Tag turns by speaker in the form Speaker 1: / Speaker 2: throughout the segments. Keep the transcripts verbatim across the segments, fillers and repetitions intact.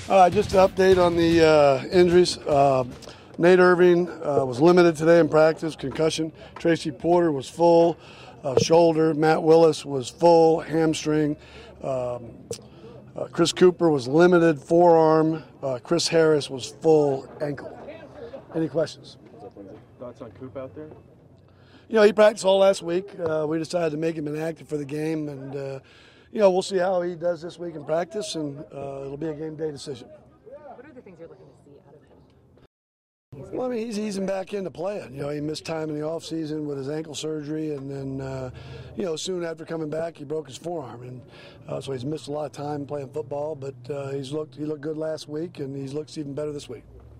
Speaker 1: Uh, just an update on the uh, injuries. Uh, Nate Irving uh, was limited today in practice, concussion. Tracy Porter was full, uh, shoulder. Matt Willis was full, hamstring. Um, uh, Chris Cooper was limited, forearm. Uh, Chris Harris was full, ankle. Any questions?
Speaker 2: What's up, Lindsay? Thoughts on Coop out there?
Speaker 1: You know, he practiced all last week. Uh, we decided to make him inactive for the game, and uh, you know, we'll see how he does this week in practice, and uh, it'll be a game day decision.
Speaker 3: What are the things you're looking to see out of him?
Speaker 1: Well, I mean, he's easing back into playing. You know, he missed time in the off season with his ankle surgery, and then, uh, you know, soon after coming back, he broke his forearm, and uh, so he's missed a lot of time playing football. But uh, he's looked he looked good last week, and he looks even better this week.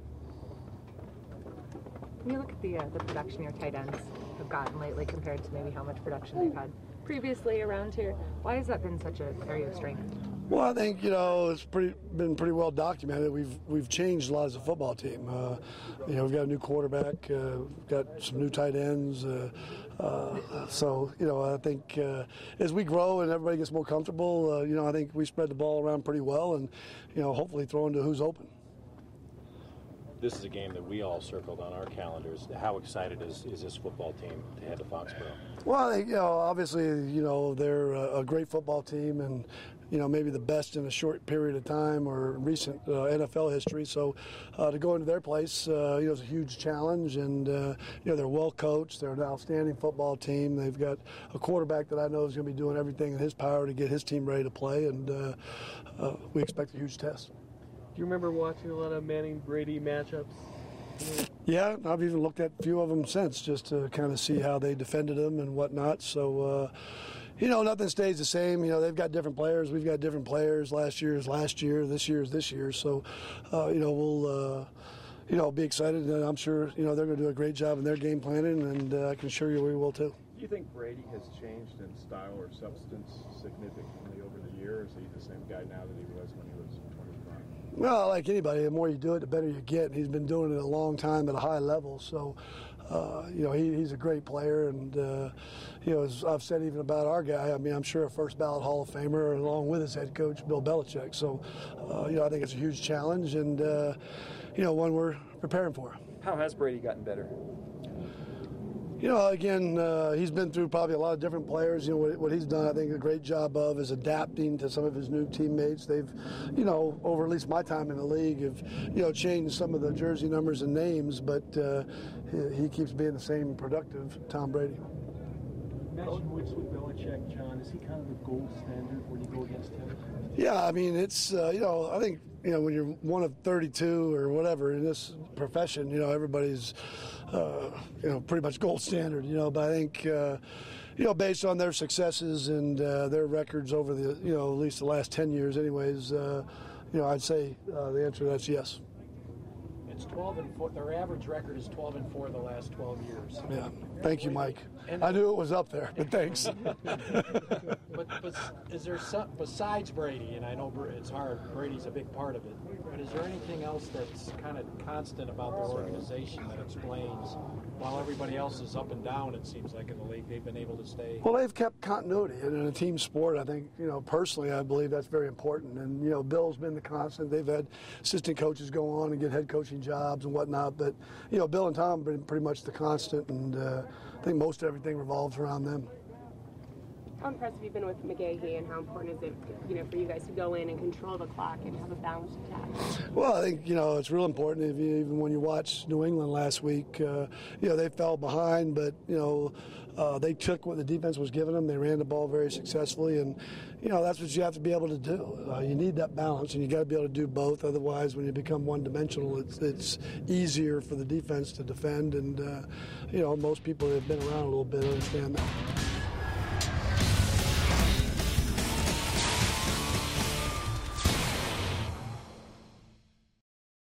Speaker 3: When you look at the uh, the production your tight ends have gotten lately compared to maybe how much production they've had previously around here, why has that been such an area of strength?
Speaker 1: Well, I think, you know, it's pretty been pretty well documented. We've we've changed a lot as a football team. Uh, you know, we've got a new quarterback, uh, we've got some new tight ends. Uh, uh, so, you know, I think uh, as we grow and everybody gets more comfortable, uh, you know, I think we spread the ball around pretty well, and, you know, hopefully throw into who's open.
Speaker 4: This is a game that we all circled on our calendars. How excited is, is this football team to head to Foxborough?
Speaker 1: Well, I think, you know, obviously, you know, they're a, a great football team, and, you know, maybe the best in a short period of time or recent uh, N F L history. So uh, to go into their place, uh, you know, is a huge challenge, and, uh, you know, they're well coached. They're an outstanding football team. They've got a quarterback that I know is going to be doing everything in his power to get his team ready to play, and uh, uh, we expect a huge test.
Speaker 2: Do you remember watching a lot of Manning-Brady matchups?
Speaker 1: Yeah, I've even looked at a few of them since just to kind of see how they defended them and whatnot. So, uh, you know, nothing stays the same. You know, they've got different players. We've got different players. Last year is last year. This year is this year. So, uh, you know, we'll, uh, you know, be excited. And I'm sure, you know, they're going to do a great job in their game planning, and uh, I can assure you we will too.
Speaker 5: Do you think Brady has changed in style or substance significantly over the years? Is he the same guy now that he was when he was twenty-five?
Speaker 1: Well, like anybody, the more you do it, the better you get. He's been doing it a long time at a high level. So, uh, you know, he, he's a great player. And, uh, you know, as I've said even about our guy, I mean, I'm sure a first ballot Hall of Famer along with his head coach, Bill Belichick. So, uh, you know, I think it's a huge challenge and, uh, you know, one we're preparing for.
Speaker 2: How has Brady gotten better?
Speaker 1: You know, again, uh, he's been through probably a lot of different players. You know, what, what he's done, I think, a great job of is adapting to some of his new teammates. They've, you know, over at least my time in the league, have, you know, changed some of the jersey numbers and names, but uh, he, he keeps being the same productive Tom Brady.
Speaker 6: You mentioned Woods with Belichick, John. Is he kind of the gold standard when you go against him?
Speaker 1: Yeah, I mean, it's, uh, you know, I think, you know, when you're one of thirty-two or whatever in this profession, you know, everybody's, uh, you know, pretty much gold standard, you know, but I think, uh, you know, based on their successes and uh, their records over the, you know, at least the last ten years anyways, uh, you know, I'd say uh, the answer to that's yes.
Speaker 7: It's twelve and four. Their average record is twelve and four the last twelve years.
Speaker 1: Yeah. Thank you, Mike.
Speaker 7: And
Speaker 1: I knew it was up there, but thanks.
Speaker 7: but, but is there some, besides Brady, and I know it's hard, Brady's a big part of it, but is there anything else that's kind of constant about their organization that explains, while everybody else is up and down, it seems like in the league, they've been able to stay?
Speaker 1: Well, they've kept continuity. And in a team sport, I think, you know, personally, I believe that's very important. And, you know, Bill's been the constant. They've had assistant coaches go on and get head coaching jobs and whatnot. But, you know, Bill and Tom have been pretty much the constant. And uh, I think most everything revolves around them.
Speaker 8: How impressed have you been with McGahee, and how important is it, you know, for you guys to go in and control the clock and have a balanced attack?
Speaker 1: Well, I think, you know, it's real important. If you, even when you watch New England last week, uh, you know, they fell behind, but, you know, uh, they took what the defense was giving them. They ran the ball very successfully, and, you know, that's what you have to be able to do. Uh, you need that balance, and you got to be able to do both. Otherwise, when you become one-dimensional, it's it's easier for the defense to defend, and, uh, you know, most people that have been around a little bit understand that.